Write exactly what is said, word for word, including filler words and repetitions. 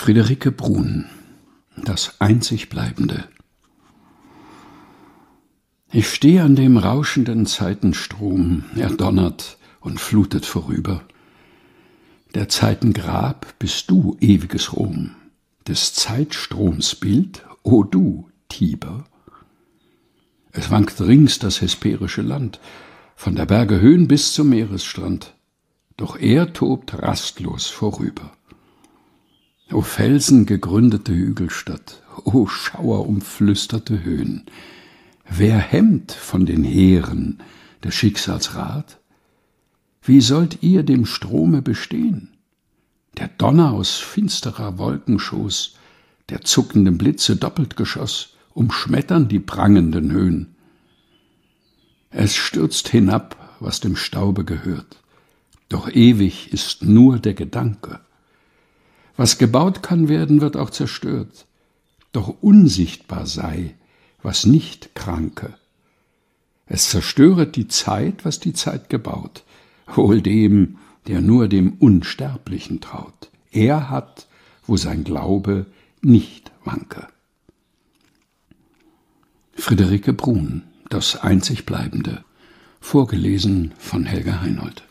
Friederike Brun, das einzig Bleibende. Ich stehe an dem rauschenden Zeitenstrom, er donnert und flutet vorüber. Der Zeiten Grab bist du, ewiges Rom, des Zeitstroms Bild, o du, Tiber. Es wankt rings das hesperische Land, von der Berge Höhen bis zum Meeresstrand, doch er tobt rastlos vorüber. O felsengegründete Hügelstadt, o schauerumflüsterte Höhen, wer hemmt von den Heeren des Schicksals Rat? Wie sollt ihr dem Strome bestehen? Der Donner aus finsterer Wolkenschoß, der zuckenden Blitze Doppeltgeschoss, umschmettern die prangenden Höhen. Es stürzt hinab, was dem Staube gehört, doch ewig ist nur der Gedanke. Was gebaut kann werden, wird auch zerstört, doch unsichtbar sei, was nicht kranke. Es zerstöret die Zeit, was die Zeit gebaut, wohl dem, der nur dem Unsterblichen traut. Er hat, wo sein Glaube nicht wanke. Friederike Brun, das einzig Bleibende, vorgelesen von Helga Heinold.